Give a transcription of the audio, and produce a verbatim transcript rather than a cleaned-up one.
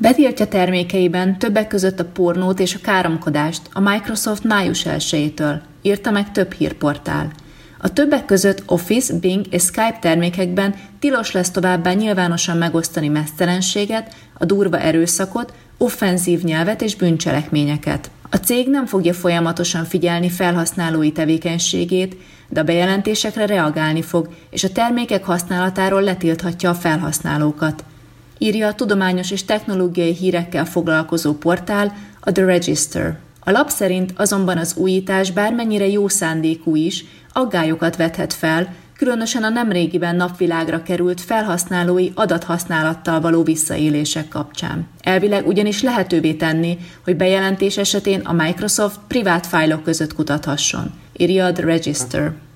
Betiltja termékeiben többek között a pornót és a káromkodást a Microsoft május elsejétől, írta meg több hírportál. A többek között Office, Bing és Skype termékekben tilos lesz továbbá nyilvánosan megosztani meztelenséget, a durva erőszakot, offenzív nyelvet és bűncselekményeket. A cég nem fogja folyamatosan figyelni felhasználói tevékenységét, de a bejelentésekre reagálni fog, és a termékek használatáról letilthatja a felhasználókat, írja a tudományos és technológiai hírekkel foglalkozó portál, a The Register. A lap szerint azonban az újítás bármennyire jó szándékú is, aggályokat vethet fel, különösen a nemrégiben napvilágra került felhasználói adathasználattal való visszaélések kapcsán. Elvileg ugyanis lehetővé tenni, hogy bejelentés esetén a Microsoft privát fájlok között kutathasson, írja a The Register.